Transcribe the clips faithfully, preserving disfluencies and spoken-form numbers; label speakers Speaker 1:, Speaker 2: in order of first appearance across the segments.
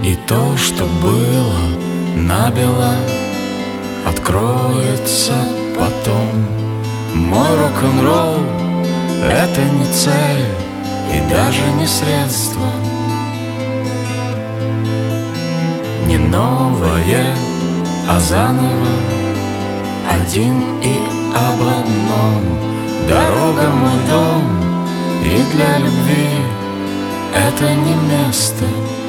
Speaker 1: И то, что было набело, откроется потом. Мой рок-н-ролл — это не цель и даже не средство, не новое, а заново, один и об одном. Дорога — мой дом, и для любви это не место.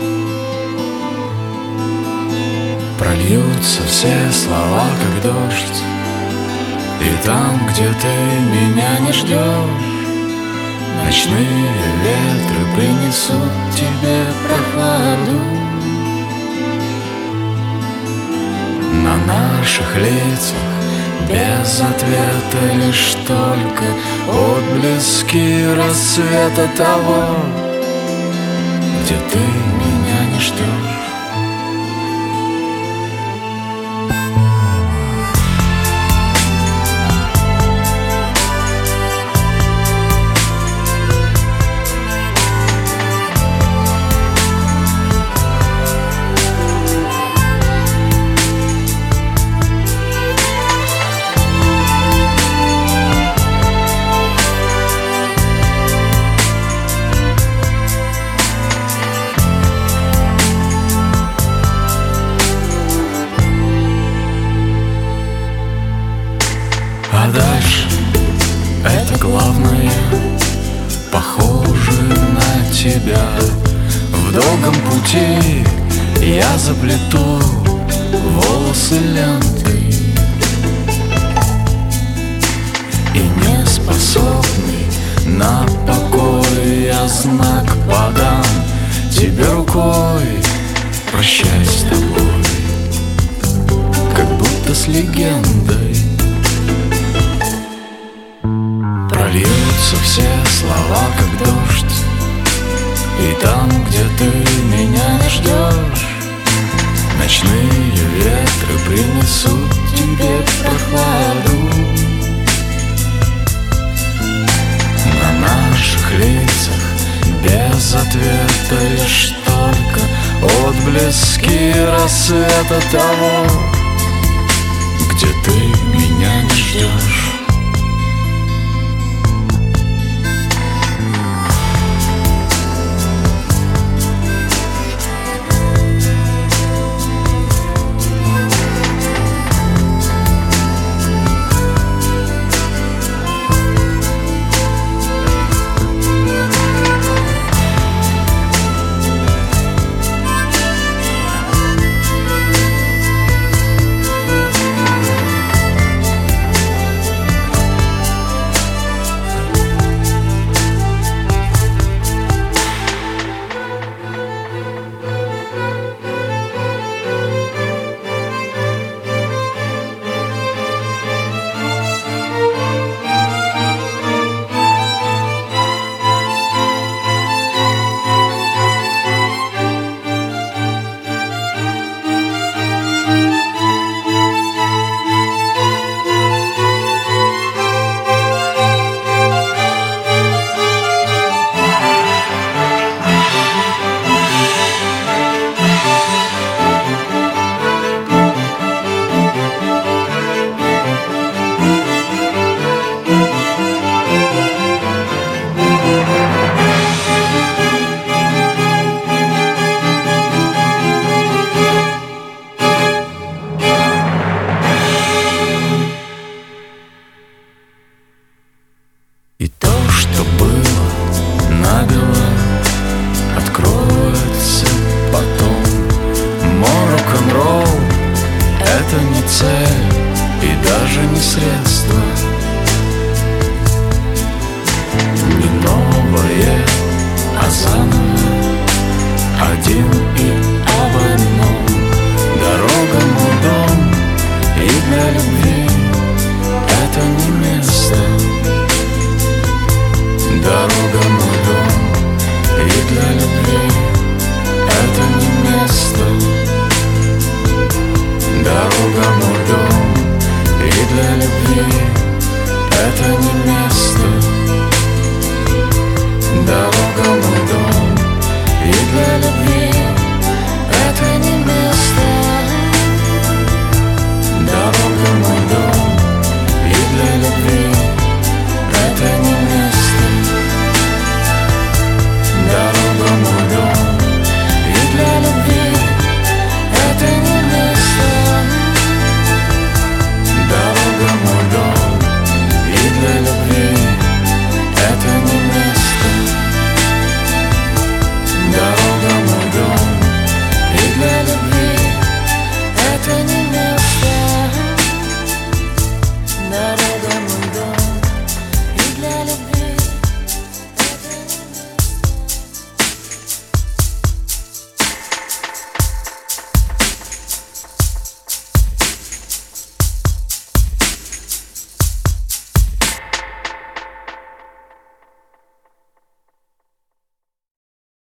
Speaker 1: Прольются все слова, как дождь, и там, где ты меня не ждешь, ночные ветры принесут тебе прохладу. На наших лицах без ответа лишь только отблески рассвета того, где ты меня не ждешь. А дальше это главное, похоже на тебя. В долгом пути я заплету волосы лентой, и не способный на покой я знак подам тебе рукой. Прощай с тобой, как будто с легендой. Прольются все слова, как дождь, и там, где ты меня не ждешь, ночные ветры принесут тебе прохладу. На наших лицах без ответа лишь только отблески рассвета того, где ты меня не ждешь. И то, что было набело, откроется потом. Мой рок-н-ролл — это не цель и даже не средство, не новое, а заново, один и об одном. Дорога — мой дом, и для любви это не место. Дорога — мой дом, и для любви